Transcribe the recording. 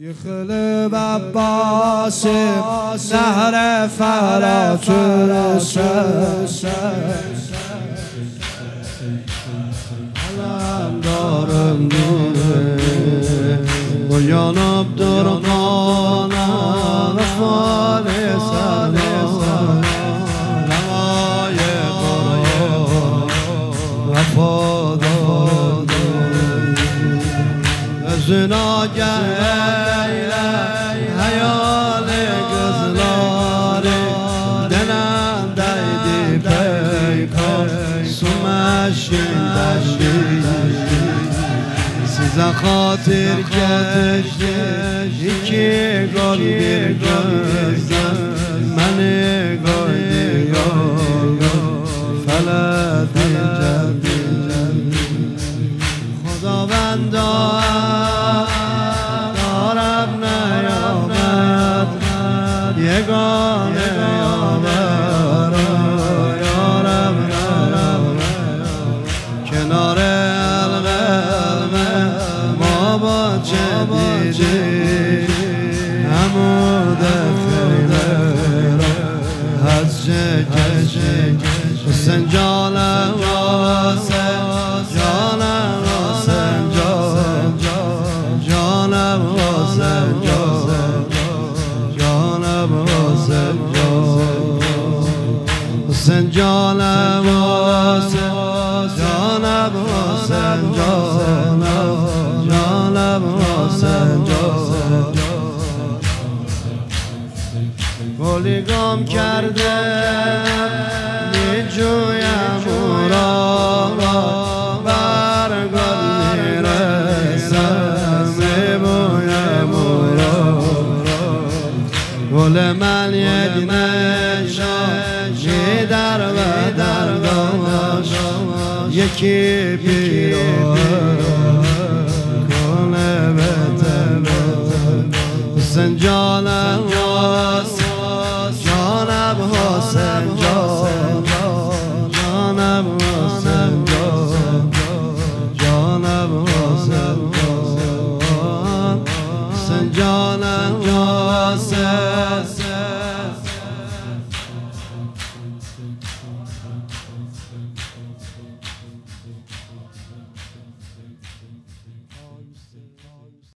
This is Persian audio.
Yıkılıp Abbas nehre Ferat Alemdarım uyanıp durmana vefali selam Lemaye vefadan Özüne geyle hayali kızları Denemdeydi peykan su meşindendi Size hatır geçti iki gol bir gözden Beni koydu yol feledi celdi Xudavenda yegane yaver ya Rab kenare elme baba cedidi hamude feyler hacce gece sen canım sen canım sen canım sen Sen canım sen canım sen Goli gam کرده میجویم او را بر گل میرسم میبویم او را گل من یک نشان در بدن داشت یکی پیران کنه بتن حسین جانم